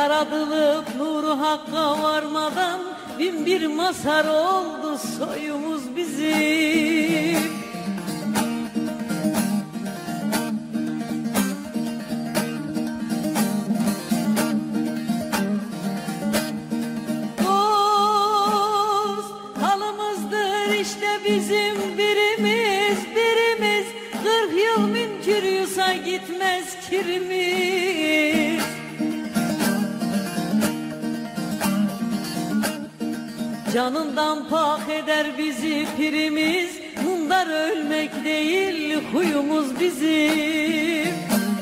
Yaratılıp nuru hakka varmadan bin bir mazhar oldu soyumuz bizim. Dost halımızdır işte bizim birimiz, birimiz. 40 yıl münkür yusa gitmez kirimiz. Canından pak eder bizi pirimiz. Bunlar ölmek değil huyumuz bizim.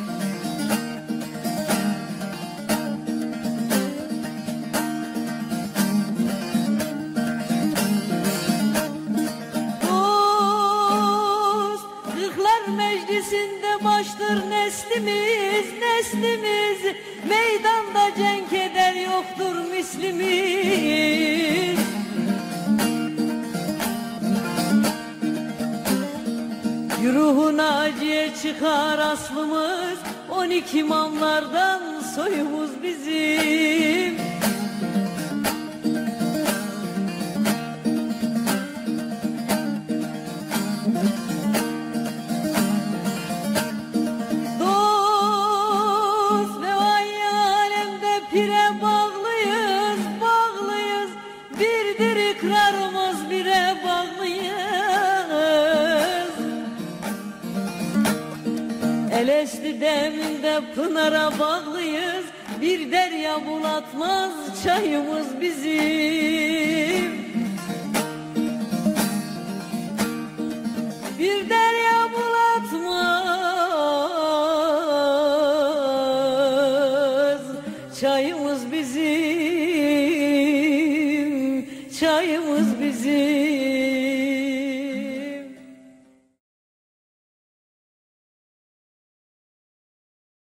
Dost kırklar meclisinde baştır neslimiz, neslimiz. Meydanda cenk eder yoktur mislimiz. Güruhu naciye çıkar aslımız, 12 imamlardan soyumuz bizim. Dost ve vay alemde pire bağlıyız, bağlıyız. Birdir ikrarımız, bire bağlıyız. Elesti deminde pınara bağlıyız. Bir derya bulatmaz çayımız bizim. Bir derya bulatmaz çayımız bizim.